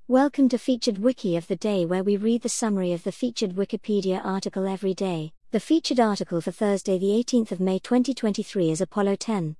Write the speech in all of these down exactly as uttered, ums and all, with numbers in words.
Welcome to Featured Wiki of the Day, where we read the summary of the featured Wikipedia article every day. The featured article for Thursday the eighteenth of May twenty twenty-three is Apollo ten.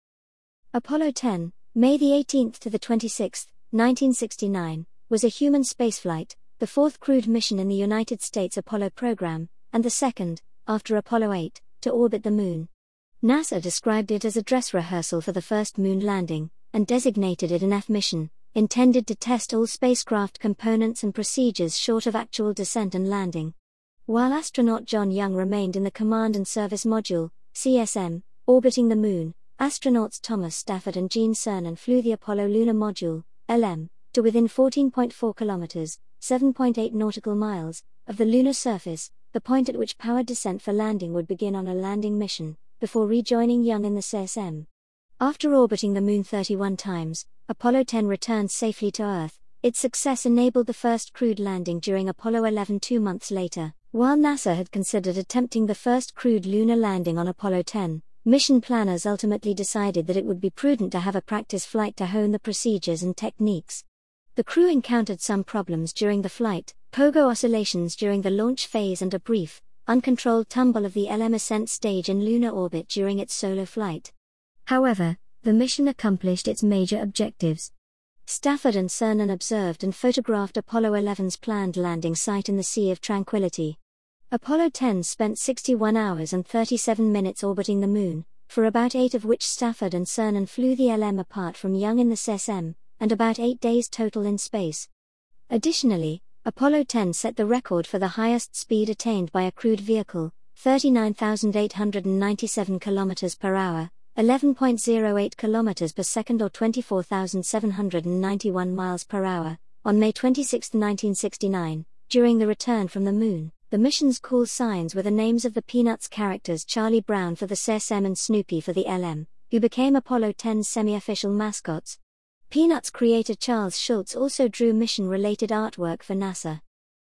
Apollo ten, May the eighteenth to the twenty-sixth, nineteen sixty-nine, was a human spaceflight, the fourth crewed mission in the United States Apollo program, and the second, after Apollo eight, to orbit the Moon. NASA described it as a dress rehearsal for the first moon landing, and designated it an F mission, intended to test all spacecraft components and procedures short of actual descent and landing. While astronaut John Young remained in the Command and Service Module, C S M, orbiting the Moon, astronauts Thomas Stafford and Gene Cernan flew the Apollo Lunar Module, L M, to within fourteen point four kilometers, seven point eight nautical miles, of the lunar surface, the point at which powered descent for landing would begin on a landing mission, before rejoining Young in the C S M. After orbiting the Moon thirty-one times, Apollo ten returned safely to Earth. Its success enabled the first crewed landing during Apollo eleven two months later. While NASA had considered attempting the first crewed lunar landing on Apollo ten, mission planners ultimately decided that it would be prudent to have a practice flight to hone the procedures and techniques. The crew encountered some problems during the flight, pogo oscillations during the launch phase and a brief, uncontrolled tumble of the L M ascent stage in lunar orbit during its solo flight. However, the mission accomplished its major objectives. Stafford and Cernan observed and photographed Apollo eleven's planned landing site in the Sea of Tranquility. Apollo ten spent sixty-one hours and thirty-seven minutes orbiting the Moon, for about eight of which Stafford and Cernan flew the L M apart from Young in the C S M, and about eight days total in space. Additionally, Apollo ten set the record for the highest speed attained by a crewed vehicle, thirty-nine thousand eight hundred ninety-seven kilometers per hour, eleven point zero eight kilometers per second or twenty-four thousand seven hundred ninety-one miles per hour, on May twenty-sixth, nineteen sixty-nine, during the return from the Moon. The mission's call signs were the names of the Peanuts characters Charlie Brown for the C S M and Snoopy for the L M, who became Apollo ten's semi-official mascots. Peanuts creator Charles Schulz also drew mission-related artwork for NASA.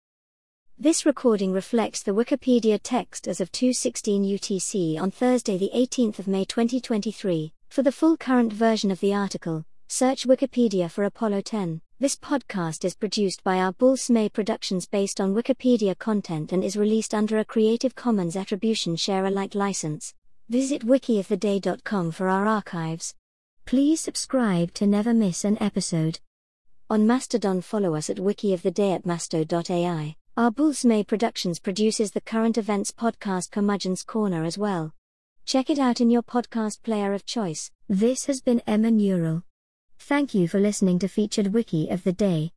This recording reflects the Wikipedia text as of two sixteen U T C on Thursday the eighteenth of May twenty twenty-three. For the full current version of the article, search Wikipedia for Apollo ten. This podcast is produced by our Bulls May Productions based on Wikipedia content and is released under a Creative Commons Attribution Share Alike license. Visit wiki of the day dot com for our archives. Please subscribe to never miss an episode. On Mastodon, follow us at wikioftheday at masto dot A I. Our Bulls May Productions produces the current events podcast Curmudgeon's Corner as well. Check it out in your podcast player of choice. This has been Emma Neural. Thank you for listening to Featured Wiki of the Day.